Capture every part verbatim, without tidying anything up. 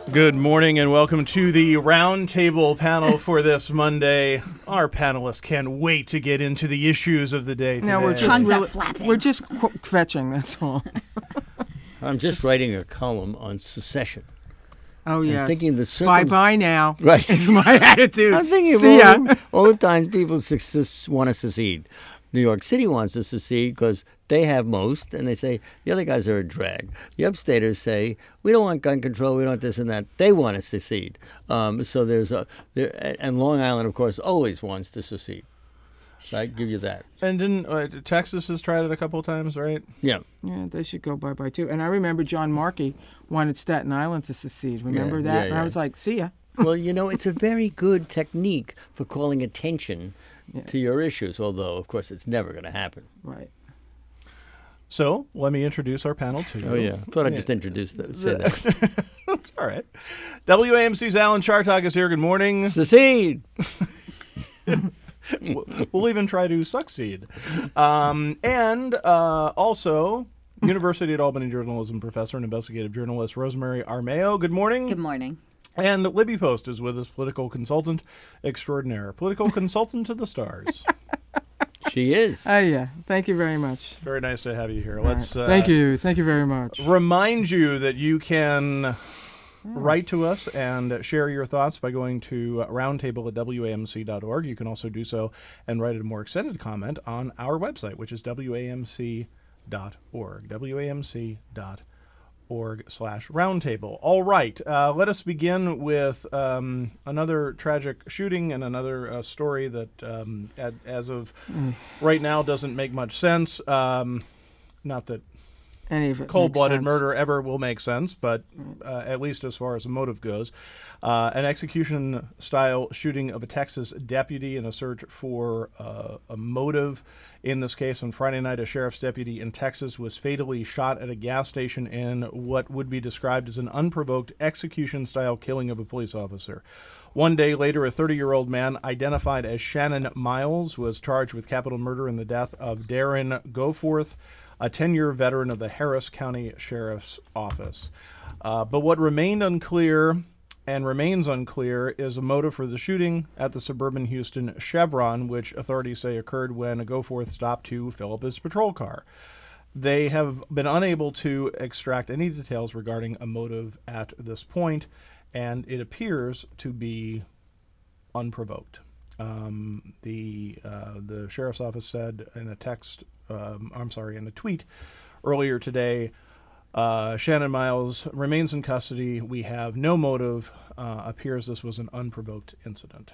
Good morning and welcome to the roundtable panel for this Monday. Our panelists can't wait to get into the issues of the day today. No, we're just Tons really, of flapping. we're just qu- fetching. That's all. I'm just writing a column on secession. Oh I'm yes. thinking the Bye circum- bye now. Right. Is my attitude. I'm thinking See of ya. all, the, all the times people suc- want to secede. New York City wants to secede because they have most, and they say the other guys are a drag. The upstaters say we don't want gun control, we don't want this and that. They want to secede. Um, so there's a there, and Long Island, of course, always wants to secede. So I give you that. And didn't uh, Texas has tried it a couple of times, right? Yeah. Yeah, they should go bye bye too. And I remember John Markey wanted Staten Island to secede. Remember Yeah, that? yeah, And yeah. I was like, see ya. Well, you know, it's a very good technique for calling attention Yeah. to your issues, although, of course, it's never going to happen. Right. So let me introduce our panel to you. Oh, yeah. I thought I'd Yeah. just introduce that. Say that. That's all right. W A M C's Alan Chartock is here. Good morning. Secede! We'll we'll even try to succeed. Um, and uh, also, University at Albany journalism professor and investigative journalist Rosemary Armao. Good morning. Good morning. And Libby Post is with us, political consultant extraordinaire. Political consultant to the stars. She is. Oh yeah. Thank you very much. Very nice to have you here. All Let's right. uh, Thank you. Thank you very much. remind you that you can write to us and share your thoughts by going to roundtable at W A M C dot org. You can also do so and write a more extended comment on our website, which is W A M C dot org. W A M C dot org slash roundtable. All right, uh, let us begin with um, another tragic shooting and another uh, story that, um, at, as of right now, doesn't make much sense. Um, not that Any of it cold-blooded makes sense. murder ever will make sense, but uh, at least as far as the motive goes. Uh, an execution-style shooting of a Texas deputy in a search for uh, a motive. In this case, on Friday night, a sheriff's deputy in Texas was fatally shot at a gas station in what would be described as an unprovoked execution-style killing of a police officer. One day later, a thirty-year-old man identified as Shannon Miles was charged with capital murder in the death of Darren Goforth, a ten-year veteran of the Harris County Sheriff's Office. Uh, but what remained unclear and remains unclear is a motive for the shooting at the suburban Houston Chevron, which authorities say occurred when a Goforth stopped to fill up his patrol car. They have been unable to extract any details regarding a motive at this point, and it appears to be unprovoked. Um, the uh, the sheriff's office said in a text, um, I'm sorry, in a tweet earlier today, uh, Shannon Miles remains in custody. We have no motive. Uh, appears this was an unprovoked incident.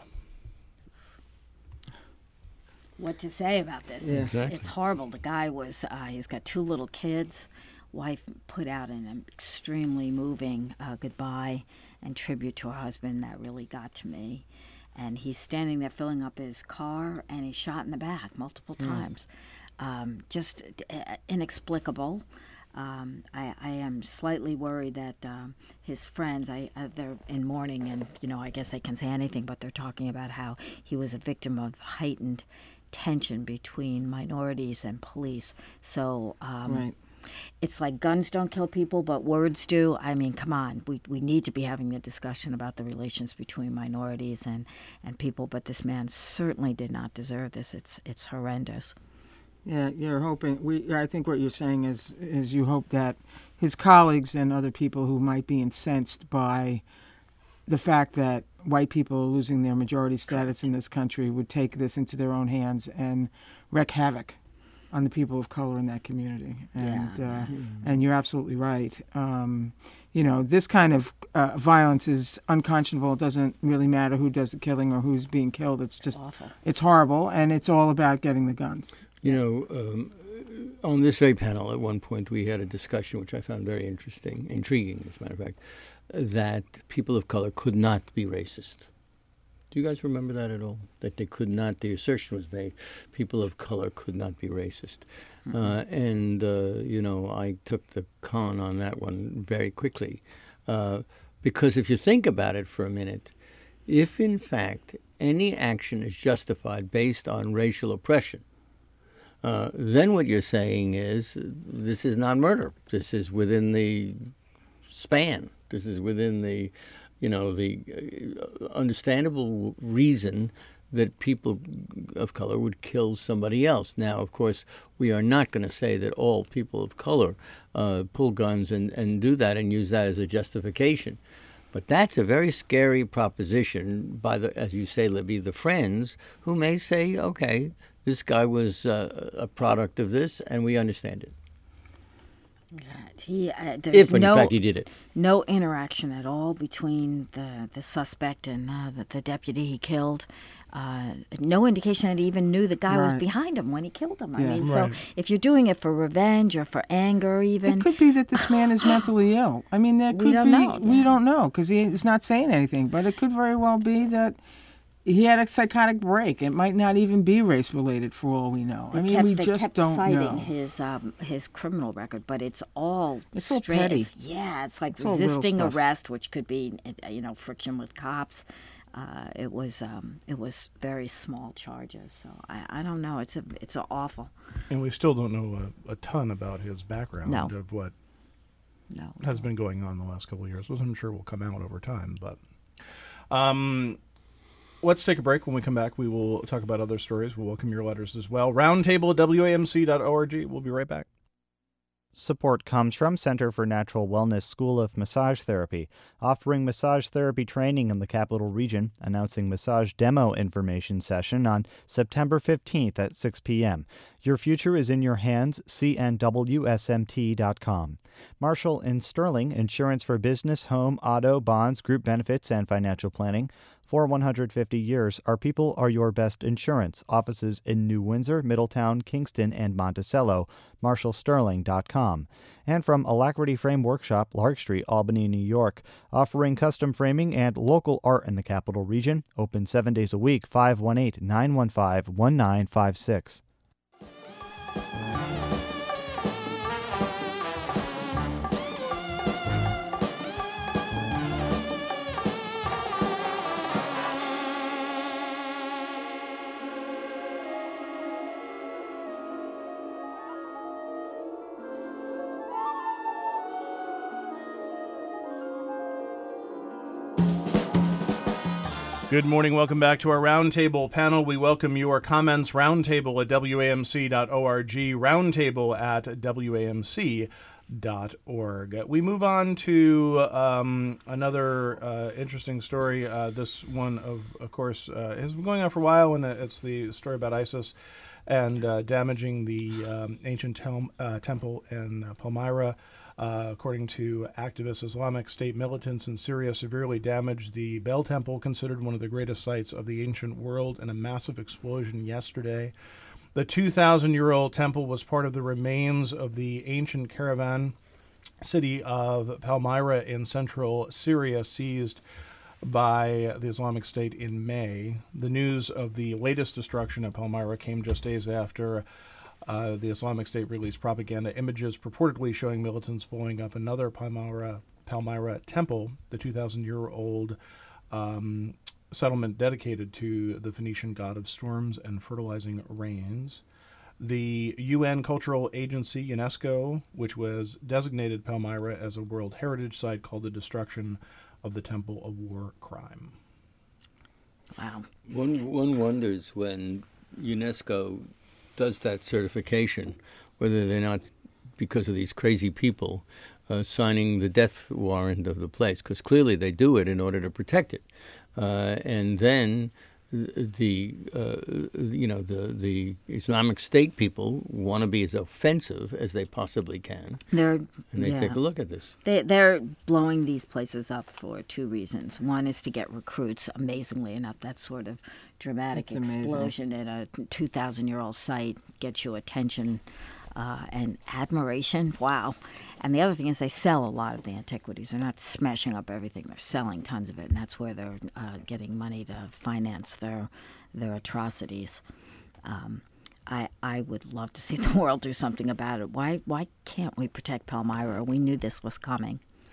What to say about this? Yeah. It's, Exactly. it's horrible. The guy was, uh, he's got two little kids. Wife put out an extremely moving uh, goodbye and tribute to her husband. That really got to me. And he's standing there filling up his car, and he's shot in the back multiple times. Um, just uh, inexplicable. Um, I, I am slightly worried that um, his friends, I, uh, they're in mourning, and you know, I guess they can say anything, but they're talking about how he was a victim of heightened tension between minorities and police. So um, Right. it's like guns don't kill people, but words do. I mean, come on, we we need to be having a discussion about the relations between minorities and, and people. But this man certainly did not deserve this. It's it's horrendous. Yeah, you're hoping. We, I think what you're saying is, is you hope that his colleagues and other people who might be incensed by the fact that white people are losing their majority status in this country would take this into their own hands and wreak havoc on the people of color in that community. And Yeah. uh, and you're absolutely right. Um, you know, this kind of uh, violence is unconscionable. It doesn't really matter who does the killing or who's being killed. It's just, Awful. it's horrible, and it's all about getting the guns. You know, um, on this very panel, at one point, we had a discussion, which I found very interesting, intriguing, as a matter of fact, that people of color could not be racist. Do you guys remember that at all? That they could not, the assertion was made, people of color could not be racist. Mm-hmm. Uh, and, uh, you know, I took the con on that one very quickly. Uh, because if you think about it for a minute, if in fact any action is justified based on racial oppression, uh, then what you're saying is this is not murder. This is within the span This is within the, you know, the uh, understandable reason that people of color would kill somebody else. Now, of course, we are not going to say that all people of color uh, pull guns and, and do that and use that as a justification. But that's a very scary proposition by the, as you say, Libby, the friends who may say, okay, this guy was uh, a product of this, and we understand it. Yeah, he, uh, there's If, in no, fact, he did it. No interaction at all between the, the suspect and uh, the, the deputy he killed. Uh, no indication that he even knew the guy was Right. behind him when he killed him. I Yeah. mean, Right. so if you're doing it for revenge or for anger, even It could be that this man is mentally ill. I mean, there could We don't be. know, We yeah. don't know because he is not saying anything. But it could very well be that he had a psychotic break. It might not even be race related for all we know. They I mean, kept, we they just kept don't citing know. his um, his criminal record, but it's all It's all straight. petty. It's, yeah, it's like It's all little resisting stuff. arrest, which could be uh, you know friction with cops. Uh, it was um, it was very small charges, so I, I don't know. It's a it's a awful. And we still don't know a, a ton about his background No. of what No, has been going on the last couple of years, which I'm sure will come out over time. But um, let's take a break. When we come back, we will talk about other stories. We'll welcome your letters as well. Roundtable at W A M C dot org. We'll be right back. Support comes from Center for Natural Wellness School of Massage Therapy, offering massage therapy training in the Capital Region, announcing massage demo information session on September fifteenth at six p.m. Your future is in your hands, C N W S M T dot com. Marshall and Sterling, insurance for business, home, auto, bonds, group benefits, and financial planning. For one hundred fifty years, our people are your best insurance. Offices in New Windsor, Middletown, Kingston, and Monticello. Marshall Sterling dot com. And from Alacrity Frame Workshop, Lark Street, Albany, New York, offering custom framing and local art in the Capital Region. Open seven days a week, five one eight, nine one five, one nine five six. Good morning. Welcome back to our Roundtable panel. We welcome your comments. Roundtable at W A M C dot org. Roundtable at W A M C dot org. We move on to um, another uh, interesting story. Uh, this one, of, of course, uh, has been going on for a while, and it's the story about ISIS and uh, damaging the um, ancient tel- uh, temple in uh, Palmyra. Uh, according to activist Islamic State militants in Syria, severely damaged the Bel Temple, considered one of the greatest sites of the ancient world, in a massive explosion yesterday. The two thousand year old temple was part of the remains of the ancient caravan city of Palmyra in central Syria, seized by the Islamic State in May. The news of the latest destruction of Palmyra came just days after Uh, the Islamic State released propaganda images purportedly showing militants blowing up another Palmyra, Palmyra temple, the two thousand year old um, settlement dedicated to the Phoenician god of storms and fertilizing rains. The U N Cultural Agency, UNESCO, which was designated Palmyra as a World Heritage Site, called the destruction of the temple a war crime. wow. One, one wonders when UNESCO does that certification, whether they're not, because of these crazy people, uh, signing the death warrant of the place, because clearly they do it in order to protect it. Uh, and then the, uh, you know, the, the Islamic State people want to be as offensive as they possibly can, They're and they yeah. take a look at this. They, they're blowing these places up for two reasons. One is to get recruits, amazingly enough. That sort of dramatic That's amazing. explosion in a two thousand year old site gets you attention uh, and admiration. Wow. And the other thing is they sell a lot of the antiquities. They're not smashing up everything. They're selling tons of it, and that's where they're uh, getting money to finance their their atrocities. Um, I I would love to see the world do something about it. Why why can't we protect Palmyra? We knew this was coming.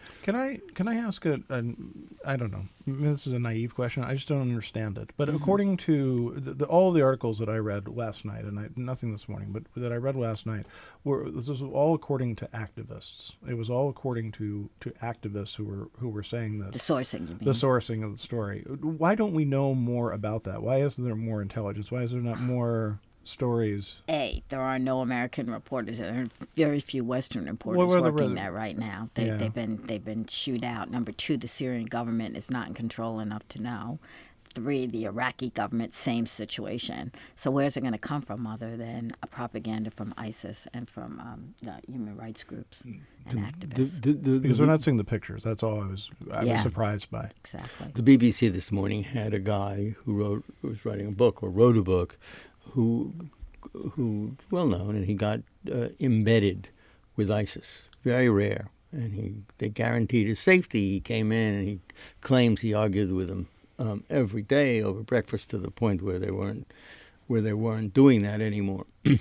Can I can I ask a, a I don't know. This is a naive question. I just don't understand it. But mm-hmm. according to the, the, all the articles that I read last night, and I, nothing this morning, but that I read last night, were this was all according to activists. It was all according to, to activists who were who were saying this. The sourcing, you mean? The sourcing of the story. Why don't we know more about that? Why isn't there more intelligence? Why is there not more stories? A, there are no American reporters. There are very few Western reporters What were the working re- there right now. They, Yeah. They've been they've been chewed out. Number two, the Syrian government is not in control enough to know. Three, the Iraqi government, same situation. So where's it going to come from other than a propaganda from ISIS and from um, the human rights groups and The- activists? the- the- Because the- we're not seeing the pictures. That's all I was I Yeah. was surprised by. Exactly. The B B C this morning had a guy who wrote, who was writing a book or wrote a book, who, who well known, and he got uh, embedded with ISIS. Very rare, and he they guaranteed his safety. He came in and he claims he argued with them um, every day over breakfast to the point where they weren't, where they weren't doing that anymore.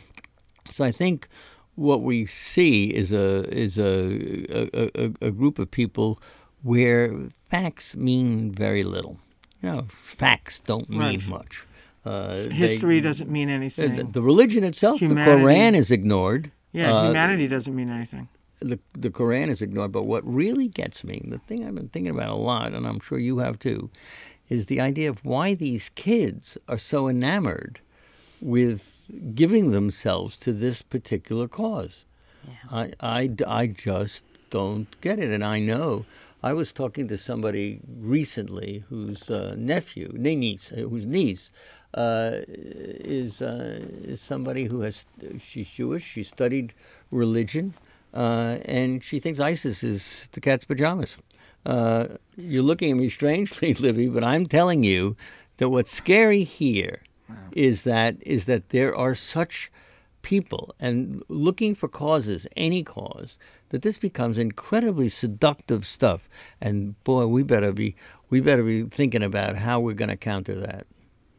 So I think what we see is a is a a, a a group of people where facts mean very little. You know, facts don't mean Right. much. Uh, History they, doesn't mean anything. The, the religion itself, Humanity. the Quran is ignored. yeah, Uh, humanity doesn't mean anything. the the Quran is ignored. But what really gets me, the thing I've been thinking about a lot, and I'm sure you have too, is the idea of why these kids are so enamored with giving themselves to this particular cause. Yeah. I, I, I just don't get it. And I know I was talking to somebody recently whose uh, nephew, niece, whose niece uh, is, uh, is somebody who has, she's Jewish, she studied religion, uh, and she thinks ISIS is the cat's pajamas. Uh, you're looking at me strangely, Libby, but I'm telling you that what's scary here is that is that there are such people and looking for causes, any cause, that this becomes incredibly seductive stuff. And boy, we better be we better be thinking about how we're going to counter that.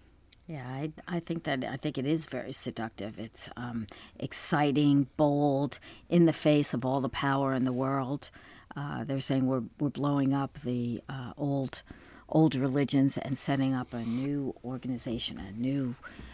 Yeah, I, I think that I think it is very seductive. It's um, exciting, bold, in the face of all the power in the world. Uh, they're saying we're we're blowing up the uh, old old religions and setting up a new organization, a new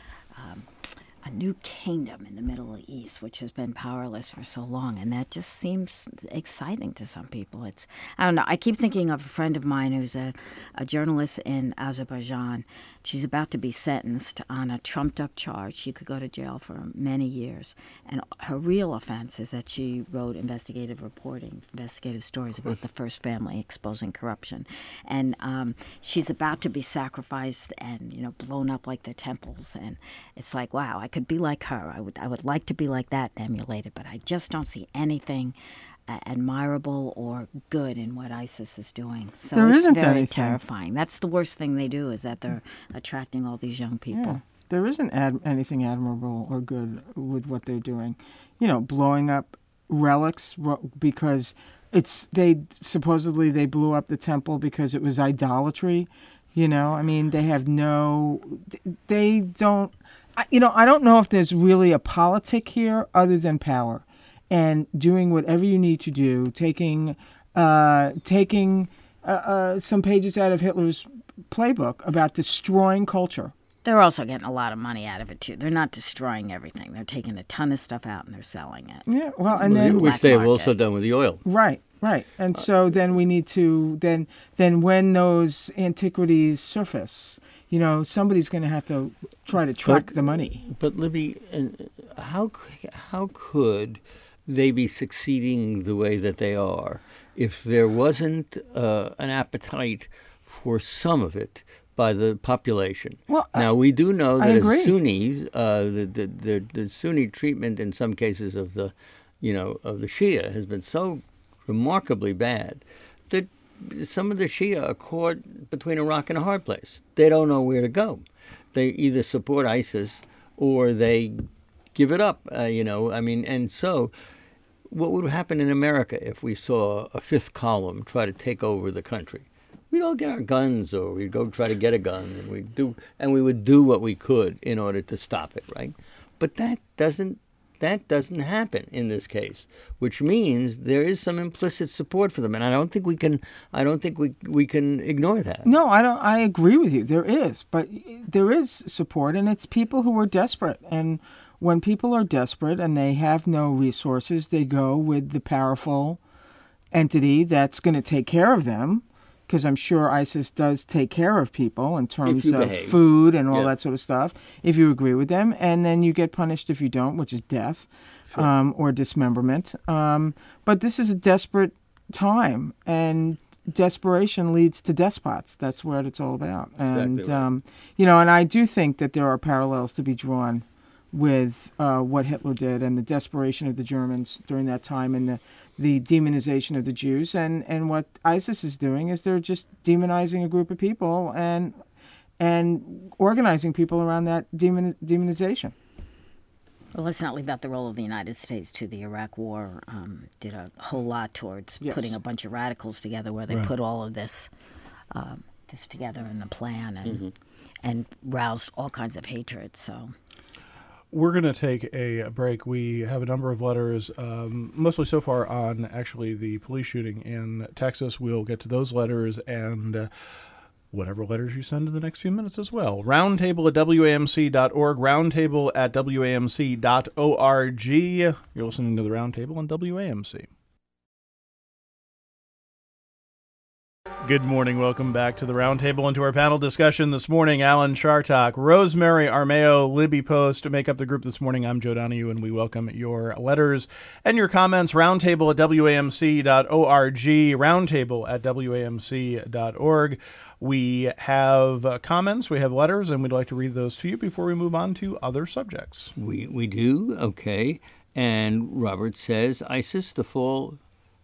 um, a new kingdom in the Middle East, which has been powerless for so long, and that just seems exciting to some people. It's I don't know. I keep thinking of a friend of mine who's a, a journalist in Azerbaijan. She's about to be sentenced on a trumped-up charge. She could go to jail for many years, and her real offense is that she wrote investigative reporting, investigative stories about the First Family, exposing corruption, and um, she's about to be sacrificed and you know blown up like the temples, and it's like wow. I could be like her. I would I would like to be like that, emulated, but I just don't see anything uh, admirable or good in what ISIS is doing. So There it's isn't very anything. terrifying. That's the worst thing they do is that they're attracting all these young people. Yeah. There isn't ad- anything admirable or good with what they're doing. You know, blowing up relics ro- because it's they supposedly they blew up the temple because it was idolatry. You know, I mean, they have no, they don't. I- You know, I don't know if there's really a politic here other than power, and doing whatever you need to do, taking, uh, taking uh, uh, some pages out of Hitler's playbook about destroying culture. They're also getting a lot of money out of it too. They're not destroying everything. They're taking a ton of stuff out and they're selling it. Yeah, well, and Well, then which they have black also market. done with the oil. right, right, and so then we need to then then when those antiquities surface, you know, somebody's going to have to try to track But- the money. But Libby, and how c- how could they be succeeding the way that they are if there wasn't uh, an appetite for some of it by the population? Well, I- now we do know I that agree. as Sunnis, uh, the, the the the Sunni treatment in some cases of the, you know, of the Shia has been so remarkably bad that some of the Shia are caught between a rock and a hard place. They don't know where to go. They either support ISIS or they give it up, uh, you know. I mean, and so what would happen in America if we saw a fifth column try to take over the country? We'd all get our guns, or we'd go try to get a gun, and we'd do, and we would do what we could in order to stop it, right? But that doesn't that doesn't happen in this case, which means there is some implicit support for them, and I don't think we can. I don't think we we can ignore that. No, I don't. I agree with you. There is, but there is support, and it's people who are desperate. And when people are desperate and they have no resources, they go with the powerful entity that's going to take care of them. Because I'm sure ISIS does take care of people in terms of behave. food and all Yeah. that sort of stuff, if you agree with them. And then you get punished if you don't, which is death Sure. um, or dismemberment. Um, but this is a desperate time, and desperation leads to despots. That's what it's all about. And, Exactly right. um, you know, and I do think that there are parallels to be drawn with uh, what Hitler did and the desperation of the Germans during that time and the the demonization of the Jews, and, and what ISIS is doing is they're just demonizing a group of people and and organizing people around that demon, demonization. Well, let's not leave out the role of the United States, too. The Iraq War um, did a whole lot towards Yes. putting a bunch of radicals together where they Right. put all of this um, this together in a plan and Mm-hmm. and roused all kinds of hatred. So We're going to take a break. We have a number of letters, um, mostly so far on actually the police shooting in Texas. We'll get to those letters and uh, whatever letters you send in the next few minutes as well. Roundtable at W A M C dot org, roundtable at W A M C dot org. You're listening to the Roundtable on W A M C. Good morning. Welcome back to the Roundtable and to our panel discussion this morning. Alan Chartock, Rosemary Armeo, Libby Post make up the group this morning. I'm Joe Donahue, and we welcome your letters and your comments. Roundtable at W A M C dot org, roundtable at W A M C dot org. We have uh, comments, we have letters, and we'd like to read those to you before we move on to other subjects. We we do, okay. And Robert says, ISIS, the fall...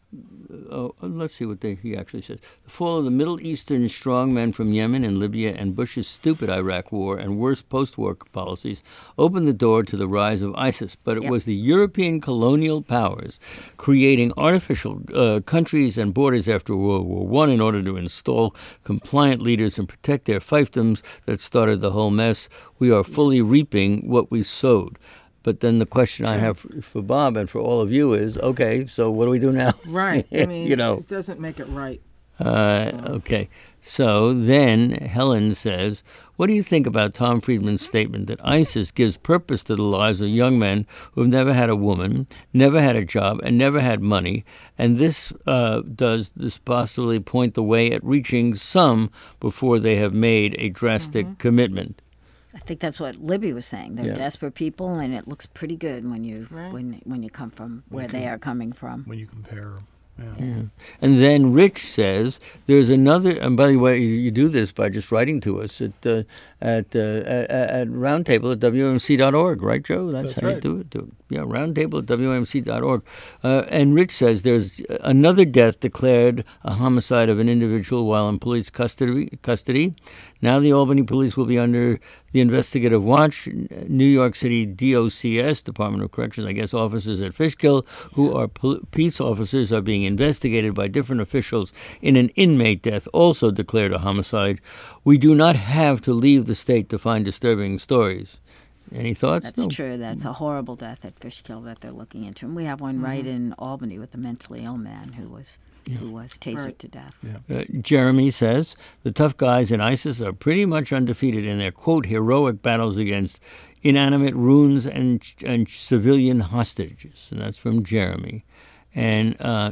Oh, let's see what they, he actually says. The fall of the Middle Eastern strongmen from Yemen and Libya and Bush's stupid Iraq war and worse post-war policies opened the door to the rise of ISIS. But it Yep. was the European colonial powers creating artificial uh, countries and borders after World War One in order to install compliant leaders and protect their fiefdoms that started the whole mess. We are fully reaping what we sowed. But then the question I have for Bob and for all of you is, okay, so what do we do now? Right. I mean, you know. it doesn't make it right. Uh, okay. So then Helen says, what do you think about Tom Friedman's statement that ISIS gives purpose to the lives of young men who have never had a woman, never had a job, and never had money? And this uh, does this possibly point the way at reaching some before they have made a drastic Mm-hmm. commitment? I think that's what Libby was saying. They're Yeah. desperate people, and it looks pretty good when you Right. when when you come from where they are coming from. When you compare, yeah. Yeah. And then Rich says there's another, and by the way, you, you do this by just writing to us at uh, at, uh, at at roundtable at W M C dot org, right, Joe? That's, That's how you right. do it. Do it. Yeah, roundtable at W M C dot org. Uh, and Rich says there's another death declared a homicide of an individual while in police custody. Custody. Now the Albany police will be under the investigative watch. New York City D O C S, Department of Corrections, I guess, officers at Fishkill, who are pol- peace officers, are being investigated by different officials in an inmate death, also declared a homicide. We do not have to leave the state to find disturbing stories. Any thoughts? That's No. true. That's a horrible death at Fishkill that they're looking into. And we have one right Mm-hmm. in Albany with a mentally ill man who was who was tasered Right. to death. Uh, Jeremy says the tough guys in ISIS are pretty much undefeated in their, quote, heroic battles against inanimate ruins and, and civilian hostages. And that's from Jeremy. And uh,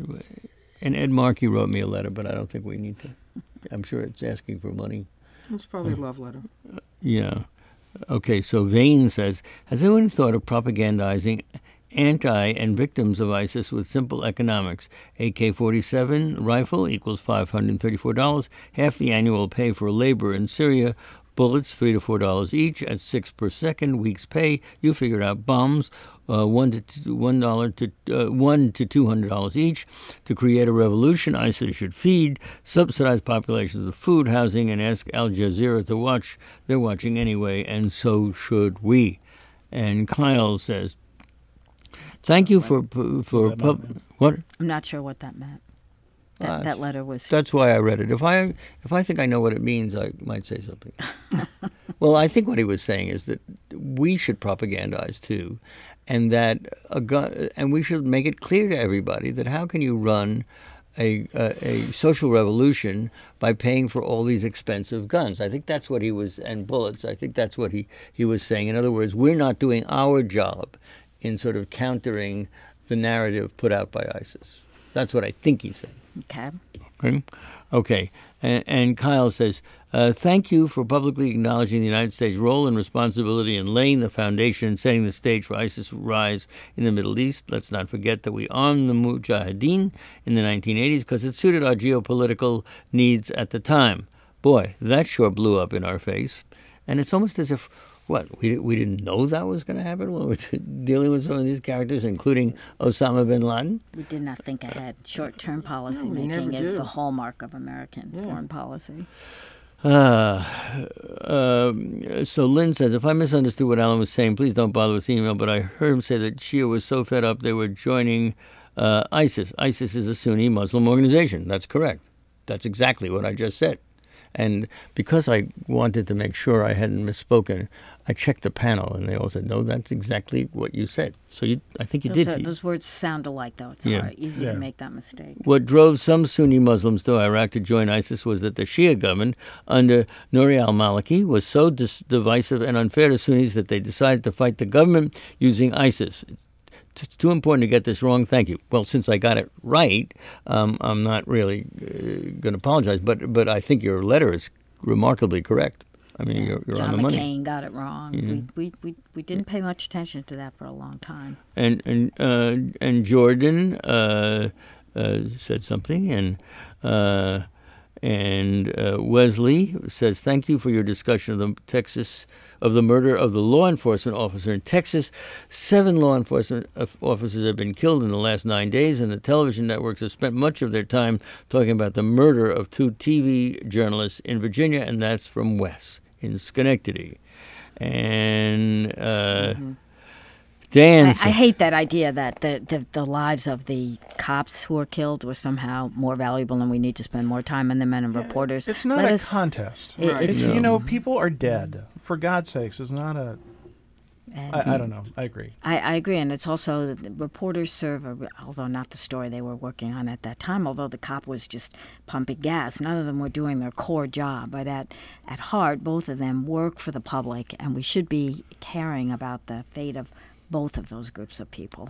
and Ed Markey wrote me a letter, but I don't think we need to. I'm sure it's asking for money. It's probably a love letter. Yeah. Okay, so Vane says, has anyone thought of propagandizing anti and victims of ISIS with simple economics? A K forty-seven rifle equals five hundred thirty-four dollars, half the annual pay for labor in Syria. Bullets, three to four dollars each at six per second. Week's pay, you figure it out. Bombs, uh, one to two, one dollar to uh, one to two hundred dollars each. To create a revolution, ISIS should feed subsidized populations with food, housing, and ask Al Jazeera to watch. They're watching anyway, and so should we. And Kyle says, "Thank you for for That pub- meant- what." I'm not sure what that meant. That, Uh, that letter was. That's why I read it. If I if I think I know what it means, I might say something. Well, I think what he was saying is that we should propagandize too, and that a gun, and we should make it clear to everybody that how can you run a, a a social revolution by paying for all these expensive guns? I think that's what he was, and bullets. I think that's what he, he was saying. In other words, we're not doing our job in sort of countering the narrative put out by ISIS. That's what I think he said. Okay. Okay. Okay. And, and Kyle says, uh, thank you for publicly acknowledging the United States' role and responsibility in laying the foundation and setting the stage for ISIS' rise in the Middle East. Let's not forget that we armed the Mujahideen in the nineteen eighties because it suited our geopolitical needs at the time. Boy, that sure blew up in our face. And it's almost as if, what, we, we didn't know that was going to happen when we were dealing with some of these characters, including Osama bin Laden? We did not think ahead. Short-term policy No, we making never is do. the hallmark of American Yeah. foreign policy. Uh, uh, so Lynn says, if I misunderstood what Alan was saying, please don't bother with the email, but I heard him say that Shia was so fed up they were joining uh, ISIS. ISIS is a Sunni Muslim organization. That's correct. That's exactly what I just said. And because I wanted to make sure I hadn't misspoken, I checked the panel, and they all said, no, that's exactly what you said. So you, I think you Those, did. are- those words sound alike, though. It's Yeah. hard, easy Yeah. to make that mistake. What drove some Sunni Muslims to Iraq to join ISIS was that the Shia government under Nouri al-Maliki was so dis- divisive and unfair to Sunnis that they decided to fight the government using ISIS. It's, it's too important to get this wrong. Thank you. Well, since I got it right, um, I'm not really uh, going to apologize, but but I think your letter is remarkably correct. I mean, you're, you're John on the money. McCain got it wrong. We, we, we, we didn't pay much attention to that for a long time. And and uh, and Jordan uh, uh, said something, and uh, and uh, Wesley says, "Thank you for your discussion of the Texas of the murder of the law enforcement officer in Texas. Seven law enforcement officers have been killed in the last nine days, and the television networks have spent much of their time talking about the murder of two T V journalists in Virginia, and that's from Wes in Schenectady." And uh, Mm-hmm. Dan I, said, I hate that idea that the, the, the lives of the cops who were killed were somehow more valuable and we need to spend more time on the men and reporters. It's not Let a us- contest. It- Right. It's, it's- You know, people are dead. For God's sakes, it's not a. and I, I don't know. I agree. I, I agree, and it's also the reporters serve, a, although not the story they were working on at that time, although the cop was just pumping gas. None of them were doing their core job, but at, at heart, both of them work for the public, and we should be caring about the fate of both of those groups of people.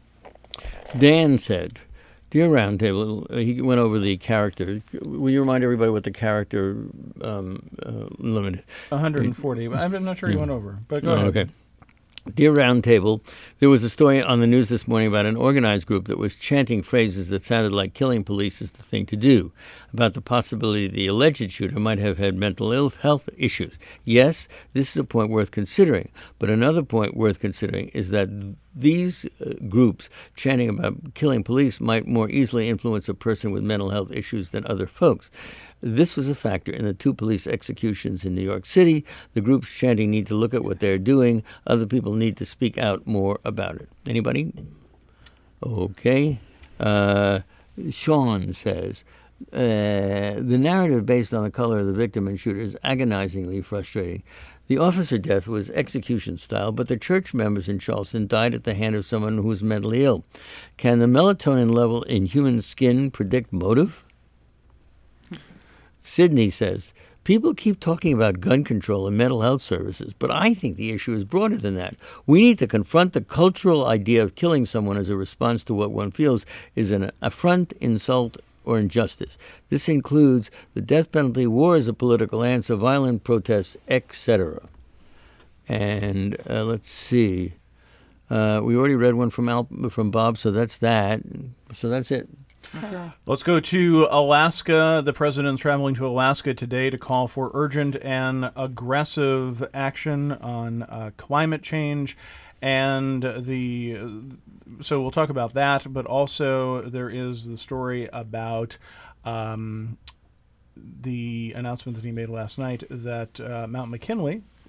Dan said, "Dear Roundtable," uh, he went over the character. Will you remind everybody what the character um, uh, limit? one hundred forty. But I'm not sure you went over. But go Oh, ahead. okay. Dear Roundtable, there was a story on the news this morning about an organized group that was chanting phrases that sounded like killing police is the thing to do, about the possibility the alleged shooter might have had mental ill health issues. Yes, this is a point worth considering, but another point worth considering is that these uh, groups chanting about killing police might more easily influence a person with mental health issues than other folks. This was a factor in the two police executions in New York City. The groups chanting need to look at what they're doing. Other people need to speak out more about it. Anybody? Okay. Uh, Sean says, uh, the narrative based on the color of the victim and shooter is agonizingly frustrating. The officer death was execution style, but the church members in Charleston died at the hand of someone who was mentally ill. Can the melatonin level in human skin predict motive? Sydney says, people keep talking about gun control and mental health services, but I think the issue is broader than that. We need to confront the cultural idea of killing someone as a response to what one feels is an affront, insult, or injustice. This includes the death penalty, war as a political answer, violent protests, et cetera. And uh, let's see. Uh, we already read one from Al- from Bob, so that's that. So that's it. Okay. Let's go to Alaska. The president's traveling to Alaska today to call for urgent and aggressive action on uh, climate change. And the so we'll talk about that, but also there is the story about um, the announcement that he made last night that uh, Mount McKinley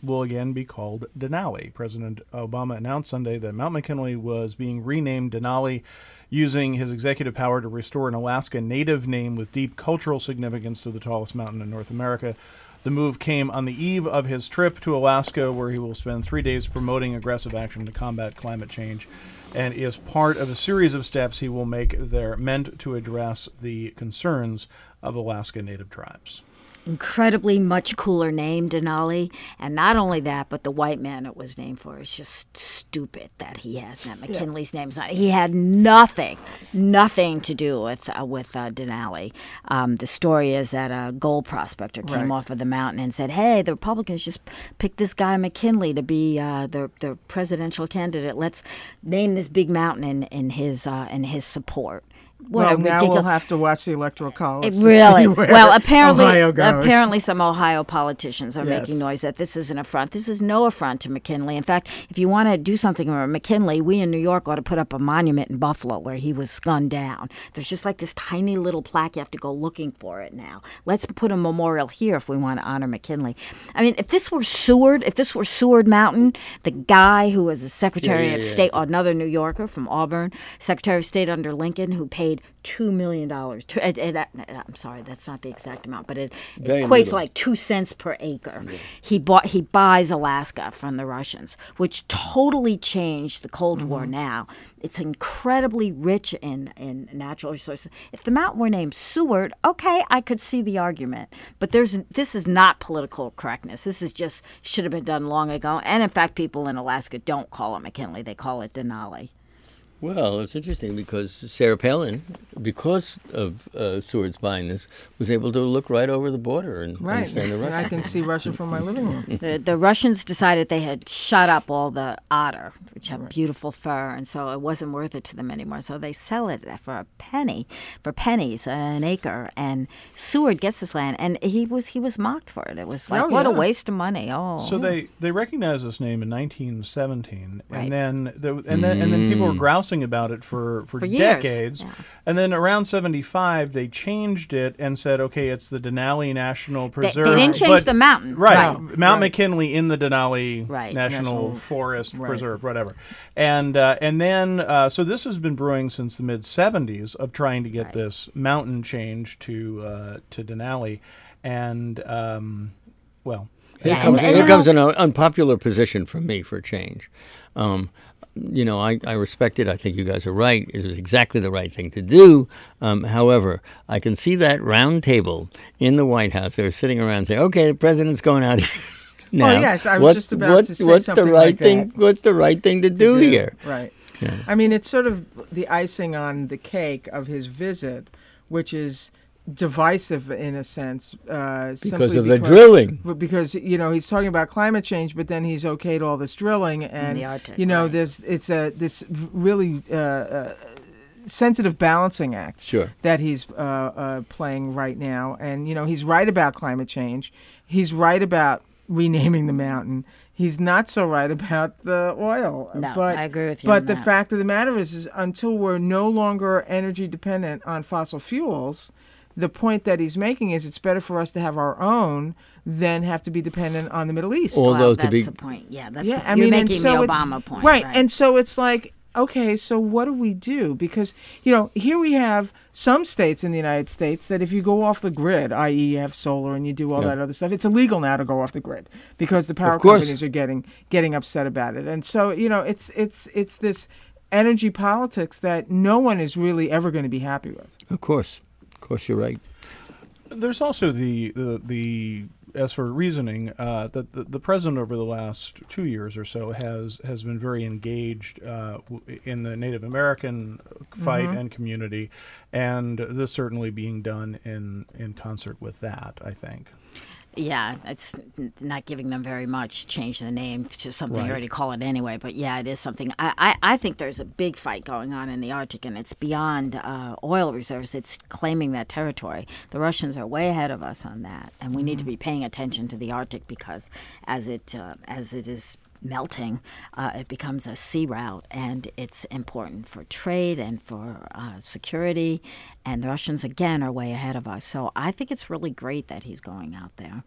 will again be called Denali. President Obama announced Sunday that Mount McKinley was being renamed Denali, using his executive power to restore an Alaska native name with deep cultural significance to the tallest mountain in North America. The move came on the eve of his trip to Alaska, where he will spend three days promoting aggressive action to combat climate change, and is part of a series of steps he will make there meant to address the concerns of Alaska Native tribes. Incredibly much cooler name, Denali. And not only that, but the white man it was named for is just stupid that he has that. McKinley's name's not. He had nothing, nothing to do with uh, with uh, Denali. Um, the story is that a gold prospector came Right. off of the mountain and said, "Hey, the Republicans just picked this guy McKinley to be uh, the the presidential candidate. Let's name this big mountain in in his uh, in his support." What well, a now ridiculous- we'll have to watch the electoral college. It to really see where well. Apparently, Ohio goes. apparently, some Ohio politicians are Yes. making noise that this is an affront. This is no affront to McKinley. In fact, if you want to do something for McKinley, we in New York ought to put up a monument in Buffalo where he was gunned down. There's just like this tiny little plaque. You have to go looking for it now. Let's put a memorial here if we want to honor McKinley. I mean, if this were Seward, if this were Seward Mountain, the guy who was the Secretary Yeah, yeah, of yeah. State, another New Yorker from Auburn, Secretary of State under Lincoln, who paid two million dollars. It, it, I'm sorry, that's not the exact amount, but it, it Very equates little. to like two cents per acre. He bought, he buys Alaska from the Russians, which totally changed the Cold War. Now it's incredibly rich in in natural resources. If the mountain were named Seward, okay, I could see the argument, but there's this is not political correctness. This is just should have been done long ago. And in fact, people in Alaska don't call it McKinley; they call it Denali. Well, it's interesting because Sarah Palin, because of uh, Seward's buying this, was able to look right over the border and Right. understand the And I Russian. can see Russia from my living room. The, the Russians decided they had shut up all the otter, which have beautiful fur, and so it wasn't worth it to them anymore. So they sell it for a penny, for pennies an acre. And Seward gets this land, and he was he was mocked for it. It was like, Oh, what a yeah. waste of money. Oh, So they, they recognized this name in nineteen seventeen, Right. and then the, and then and then people were grousing about it for, for, For years, decades, yeah. and then around seventy-five they changed it and said, okay, it's the Denali National they, Preserve. they didn't change but- the mountain, Right, No, Mount right. McKinley in the Denali Right. National, National- Forest right. Preserve, whatever, and uh, and then uh, so this has been brewing since the mid seventies of trying to get Right. this mountain changed to uh, to Denali, and um, well. Here Yeah, comes, and- and here you comes know- an unpopular position from me for change. Um, you know, I, I respect it. I think you guys are right. It is exactly the right thing to do. Um, however, I can see that round table in the White House. They're sitting around saying, okay, the president's going out here. Now, yes, I was what- just about what- to say what's something the right like thing? that. What's the right thing to do do. here? Right. Yeah. I mean, it's sort of the icing on the cake of his visit, which is divisive in a sense. Uh, Because simply of the because- drilling. But because you know he's talking about climate change, but then he's okayed all this drilling, and the Arctic, you know right. there's it's a this really uh, uh, sensitive balancing act Sure. that he's uh, uh, playing right now. And you know he's right about climate change. He's right about renaming the mountain. He's not so right about the oil. No, but, I agree with you But on the that. fact of the matter is, is until we're no longer energy dependent on fossil fuels, the point that he's making is it's better for us to have our own than have to be dependent on the Middle East. Or- Although well, to that's be- the point. Yeah, that's yeah, the, I you're mean, and making so the it's- Obama point, right? right? And so it's like, okay, so what do we do? Because you know, here we have some states in the United States that if you go off the grid, that is, you have solar and you do all Yeah. that other stuff, it's illegal now to go off the grid because the power Of course. companies are getting getting upset about it. And so you know, it's it's it's this energy politics that no one is really ever going to be happy with. Of course. Of course, you're right. There's also the the, the as for reasoning uh, that the, the president over the last two years or so has has been very engaged uh, w- in the Native American fight and community, and this certainly being done in in concert with that, I think. Yeah, it's n- not giving them very much. Change the name to something Right. you already call it anyway. But yeah, it is something. I, I, I think there's a big fight going on in the Arctic, and it's beyond uh, oil reserves. It's claiming that territory. The Russians are way ahead of us on that, and we need to be paying attention to the Arctic because as it uh, as it is melting, uh, it becomes a sea route, and it's important for trade and for uh, security. And the Russians, again, are way ahead of us. So I think it's really great that he's going out there.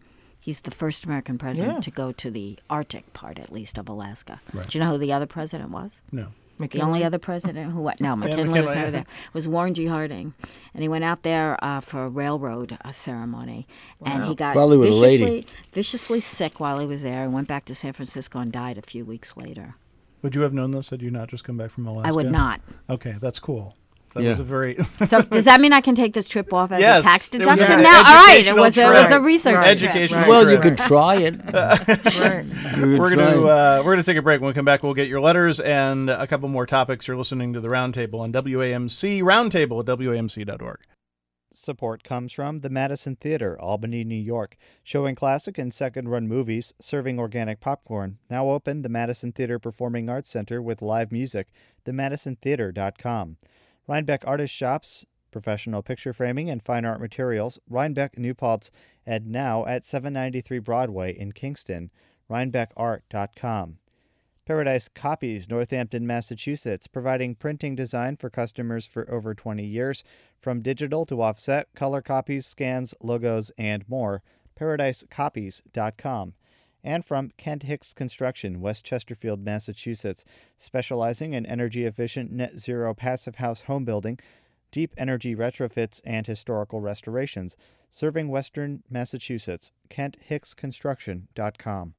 He's the first American president Yeah. to go to the Arctic part, at least, of Alaska. Right. Do you know who the other president was? No. The McKinley? only other president who went, no, McKinley, McKinley, was never yeah. there, was Warren G. Harding. And he went out there uh, for a railroad uh, ceremony. And he got Probably with a lady. viciously, viciously sick while he was there and went back to San Francisco and died a few weeks later. Would you have known this had you not just come back from Alaska? I would not. Okay, that's cool. That Yeah. was a very So does that mean I can take this trip off as Yes, a tax it was deduction an now? All right, it educational was, a, it was a trip. research Right. trip. Educational Right. Well, trip. you could try it. Right. You could We're try gonna it. uh, we're gonna take a break. When we come back, we'll get your letters and a couple more topics. You're listening to the Roundtable on W A M C, Roundtable at W A M C dot org. Support comes from the Madison Theater, Albany, New York, showing classic and second-run movies, serving organic popcorn. Now open, the Madison Theater Performing Arts Center with live music, the madison theater dot com. Rhinebeck Artist Shops, professional picture framing and fine art materials, Rhinebeck New Paltz, and now at seven ninety-three Broadway in Kingston, rhinebeck art dot com. Paradise Copies, Northampton, Massachusetts, providing printing design for customers for over twenty years, from digital to offset, color copies, scans, logos, and more. paradise copies dot com. And from Kent Hicks Construction, West Chesterfield, Massachusetts, specializing in energy-efficient net zero passive house home building, deep energy retrofits, and historical restorations, serving Western Massachusetts. kent hicks construction dot com.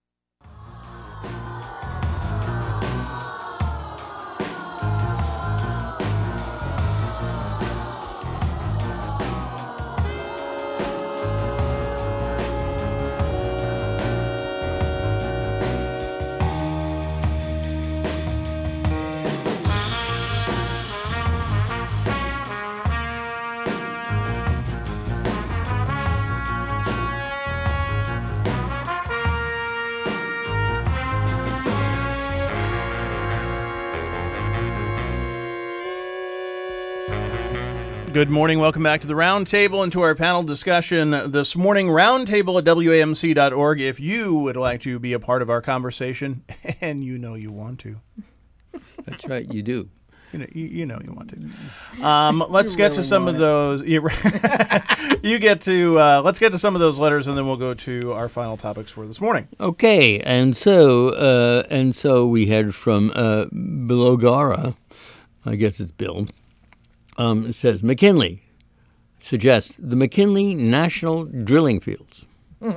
Good morning. Welcome back to the Roundtable and to our panel discussion this morning. Roundtable at W A M C dot org. If you would like to be a part of our conversation, and you know you want to, That's right, you do. you know you, you know you want to. Um, let's You get really to some of want it. those. You, you get to. Uh, let's get to some of those letters, and then we'll go to our final topics for this morning. Okay, and so uh, and so we had from uh, Bilogara, I guess it's Bill. Um, it says McKinley suggests the McKinley National Drilling Fields.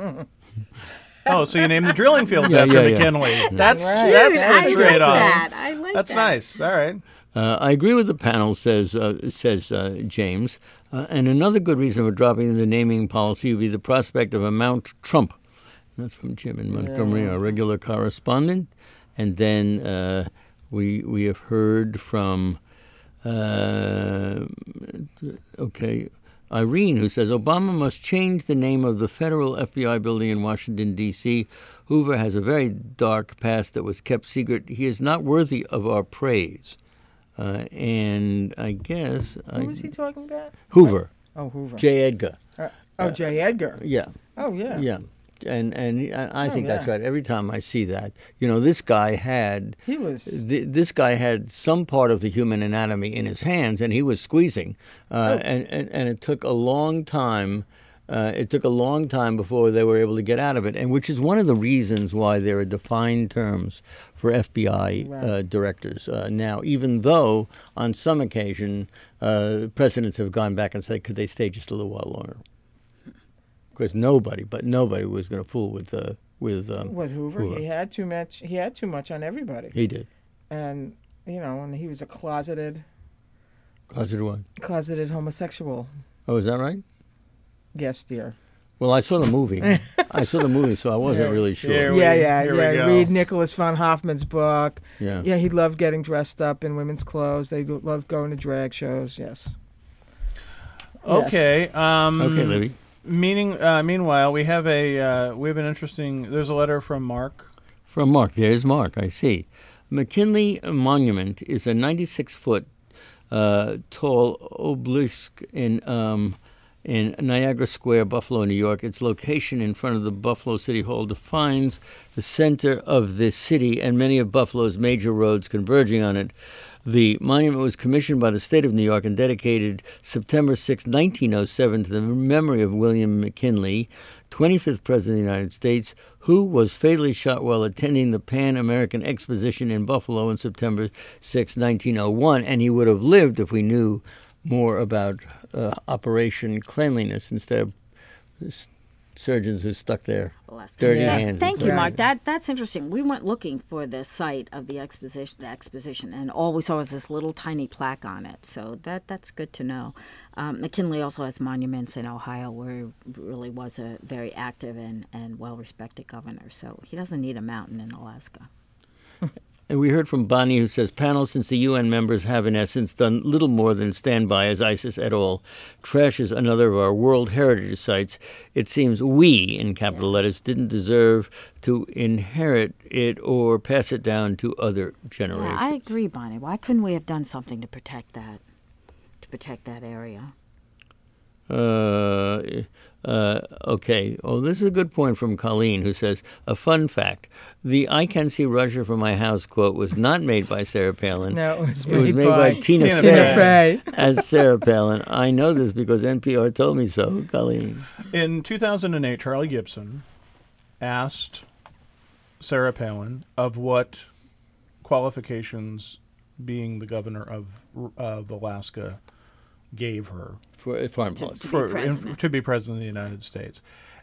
Oh, so you named the drilling fields Yeah, after yeah, yeah. McKinley. That's Right. that's I the like trade-off. that. I like That's that. nice. All right. Uh, I agree with the panel, says uh, says uh, James. Uh, and another good reason for dropping the naming policy would be the prospect of a Mount Trump. That's from Jim in Montgomery, Yeah. our regular correspondent. And then uh, we we have heard from, uh, okay, Irene, who says Obama must change the name of the federal F B I building in Washington, D C Hoover has a very dark past that was kept secret. He is not worthy of our praise. Uh, and I guess I, Who was he talking about? Hoover, Oh, Hoover. J. Edgar. Uh, oh, J. Edgar. Yeah, Oh, yeah. yeah. And and I I Oh, think that's yeah. right. Every time I see that, you know, this guy had He was. th- this guy had some part of the human anatomy in his hands, and he was squeezing. Uh, Oh. and, and and it took a long time. Uh, it took a long time before they were able to get out of it, and which is one of the reasons why there are defined terms for F B I uh, Right. directors uh, now. Even though on some occasion uh, presidents have gone back and said, could they stay just a little while longer? Because nobody, but nobody was going to fool with uh, with um, With Hoover, Hoover. he had too much. He had too much on everybody, He did. and you know, and he was a closeted, Closeted one. closeted homosexual. Oh, is that right? Yes, dear. Well, I saw the movie. I saw the movie, so I wasn't Yeah. really sure. Here we- yeah, yeah, here we yeah. go. Read Nicholas von Hoffman's book. Yeah. Yeah, he loved getting dressed up in women's clothes. They loved going to drag shows. Yes. Okay. Um, Okay, Libby. Meaning, uh, meanwhile, we have a uh, we have an interesting. There's a letter from Mark. From Mark. There's Mark, I see. McKinley Monument is a ninety-six foot uh, tall obelisk in um, in Niagara Square, Buffalo, New York. Its location in front of the Buffalo City Hall defines the center of the city and many of Buffalo's major roads converging on it. The monument was commissioned by the state of New York and dedicated September sixth, nineteen oh seven, to the memory of William McKinley, twenty-fifth President of the United States, who was fatally shot while attending the Pan American Exposition in Buffalo on September sixth, nineteen oh one. And he would have lived if we knew more about uh, Operation Cleanliness instead of s- surgeons who stuck their dirty Yeah. hands. Thank into you, it. Mark. That that's interesting. We went looking for the site of the exposition, the exposition, and all we saw was this little tiny plaque on it. So that that's good to know. Um, McKinley also has monuments in Ohio where he really was a very active and, and well-respected governor. So he doesn't need a mountain in Alaska. And we heard from Bonnie, who says, panel, since the U N members have in essence done little more than stand by as ISIS et al. Trashes another of our World Heritage sites, it seems we, in capital letters, didn't deserve to inherit it or pass it down to other generations. Yeah, I agree, Bonnie. Why couldn't we have done something to protect that, to protect that area? Uh, uh, okay. Oh, this is a good point from Colleen, who says, a fun fact. The I Can See Russia from My House quote was not made by Sarah Palin. No, it was It was made made by by Tina, Tina Fey, Fey. as Sarah Palin. I know this because N P R told me so, Colleen. In two thousand eight, Charlie Gibson asked Sarah Palin of what qualifications being the governor of, of Alaska gave her For foreign To- policy. to be for president. to be president of the United States.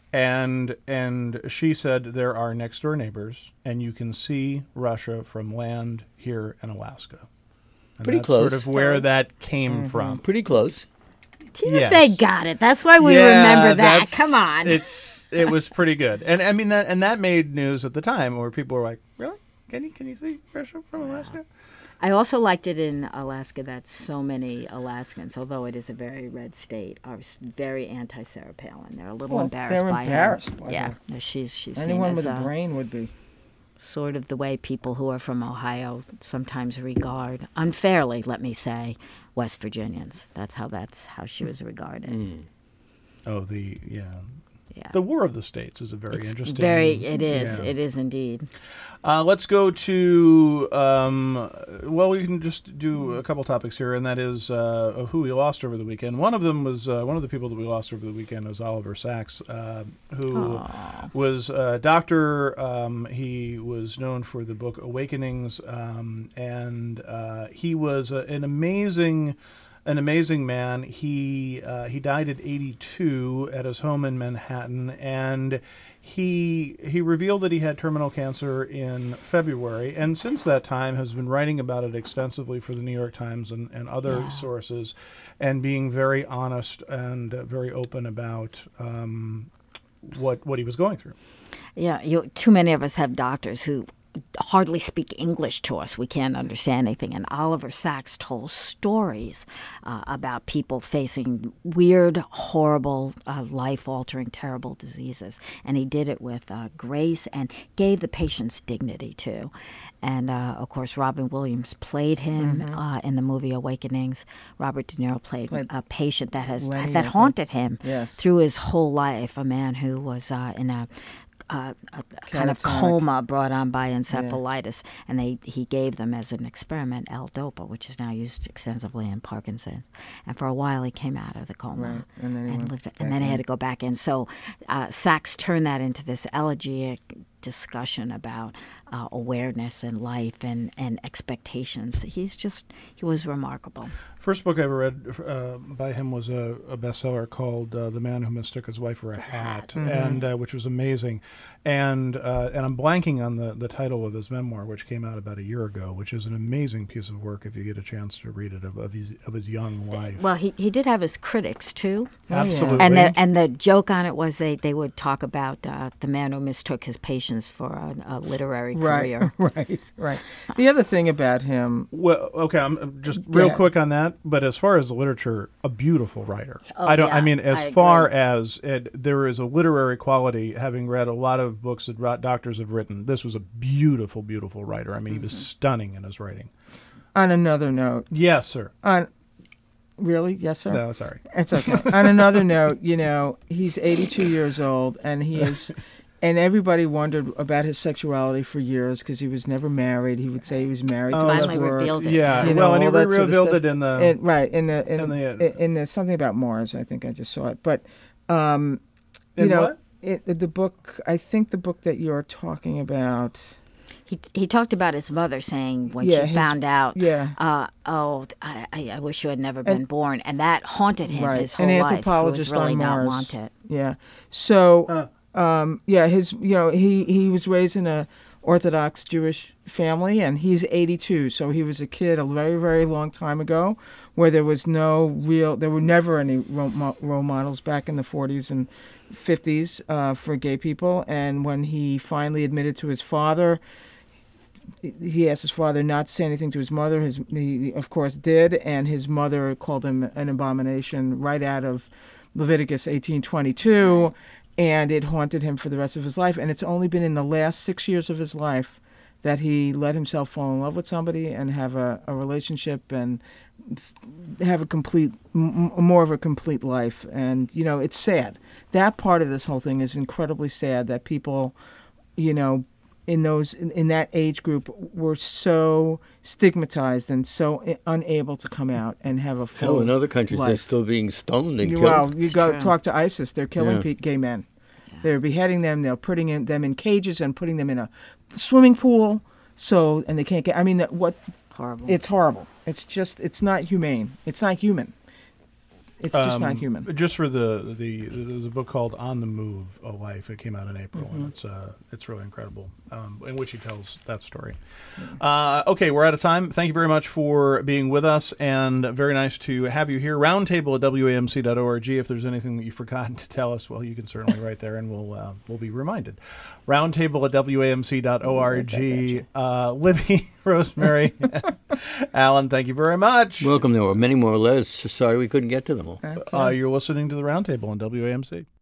And and she said there are next door neighbors, and you can see Russia from land here in Alaska. And Pretty that's close. sort of where So it's- that came from. Pretty close. Tina Yes. Fey got it. That's why we Yeah, remember that. that's- Come on. It's it was pretty good. And I mean that and that made news at the time where people were like, really? Can you can you see Russia from Alaska? I also liked it in Alaska that so many Alaskans, although it is a very red state, are s- very anti-Sarah Palin. They're a little Well, embarrassed they're by embarrassed her. by yeah, her. no, she's she's seen Anyone as with a uh, brain would be. sort of the way people who are from Ohio sometimes regard, unfairly, let me say, West Virginians. That's how that's how she was regarded. Mm. Oh, the yeah. Yeah. The War of the States is a very It's interesting. Very, it is. yeah. It is indeed. Uh, let's go to, um, well, we can just do a couple topics here, and that is uh, who we lost over the weekend. One of them was, uh, one of the people that we lost over the weekend was Oliver Sacks, uh, who Aw. was a doctor. Um, he was known for the book Awakenings, um, and uh, he was a, an amazing... An amazing man. He uh, he died at eighty-two at his home in Manhattan, and he he revealed that he had terminal cancer in February, and since that time has been writing about it extensively for the New York Times and, and other Yeah. sources, and being very honest and uh, very open about um, what what he was going through. Yeah, you, too many of us have doctors who hardly speak English to us. We can't understand anything. And Oliver Sacks told stories uh, about people facing weird, horrible, uh, life-altering, terrible diseases. And he did it with uh, grace and gave the patients dignity, too. And, uh, of course, Robin Williams played him Mm-hmm. uh, in the movie Awakenings. Robert De Niro played, Played a patient that has Lenny, I that think. haunted him Yes. through his whole life, a man who was uh, in a Uh, a, a kind of Catatonic. coma brought on by encephalitis, and they he gave them as an experiment L-Dopa, which is now used extensively in Parkinson's. And for a while, he came out of the coma Right, and then he went lived, back and then he had in. to go back in. So uh, Sachs turned that into this elegiac discussion about uh, awareness and life and, and expectations. He's just he was remarkable. First book I ever read uh, by him was a, a bestseller called uh, "The Man Who Mistook His Wife for a Hat," Mm-hmm. and uh, which was amazing. And uh, and I'm blanking on the, the title of his memoir, which came out about a year ago, which is an amazing piece of work if you get a chance to read it of, of his of his young life. Well, he, he did have his critics too. yeah. Absolutely. And the and the joke on it was they, they would talk about uh, the man who mistook his patients for a, a literary Right, career. right, right. The other thing about him, Well, okay, I'm I'm just real Yeah. quick on that. But as far as the literature, a beautiful writer. Oh, I don't. I yeah, mean, as I far agree. as it, there is a literary quality, having read a lot of books that ro- doctors have written, this was a beautiful, beautiful writer. I mean, he was Mm-hmm. stunning in his writing. on another note, Yes, sir. on really, yes, sir. No, sorry. It's okay. On another note, you know, he's eighty-two years old, and he is and everybody wondered about his sexuality for years because he was never married. He would say he was married Oh, to that's his Finally work. revealed it. Yeah, You know, well, and he all that sort of revealed stuff. it in the. It, right in the in, in the- in, in the something about Mars. I think I just saw it, but um, you In know, what? It, the book. I think the book that you're talking about. He he talked about his mother saying when Yeah, she his- found out, yeah. uh, oh, I, I I wish you had never been born, and that haunted him Right. his whole An life. He anthropologist was really on not Mars. wanted. Yeah. So, um, yeah, his you know he he was raised in a Orthodox Jewish family, and he's eighty-two. So he was a kid a very very long time ago, where there was no real, there were never any role, mo- role models back in the forties and fifties uh, for gay people. And when he finally admitted to his father, he asked his father not to say anything to his mother. His he of course did, and his mother called him an abomination right out of Leviticus eighteen twenty-two, and it haunted him for the rest of his life. And it's only been in the last six years of his life that he let himself fall in love with somebody and have a, a relationship and f- have a complete, m- more of a complete life. And, you know, it's sad. That part of this whole thing is incredibly sad that people, you know, in those in, in that age group were so stigmatized and so I- unable to come out and have a full Hell, in other countries, they're life. still being stoned and You- killed. Well, you It's go true. talk to ISIS. They're killing Yeah. pe- gay men. They're beheading them. They're putting in, them in cages and putting them in a swimming pool. So and they can't get. I mean, that what? Horrible. It's horrible. It's just. It's not humane. It's not human. It's just not Um, human. Just for the the there's a book called On the Move: A Life. It came out in April, Mm-hmm. and it's uh it's really incredible, um, in which he tells that story. Uh, okay, we're out of time. Thank you very much for being with us, and very nice to have you here. Roundtable at W A M C dot org. If there's anything that you've forgotten to tell us, well, you can certainly write there, and we'll uh, we'll be reminded. Roundtable at W A M C dot org. Uh, Libby, Rosemary, Alan, thank you very much. Welcome. There were many more letters. So sorry we couldn't get to them all. Uh, you're listening to the Roundtable on W A M C.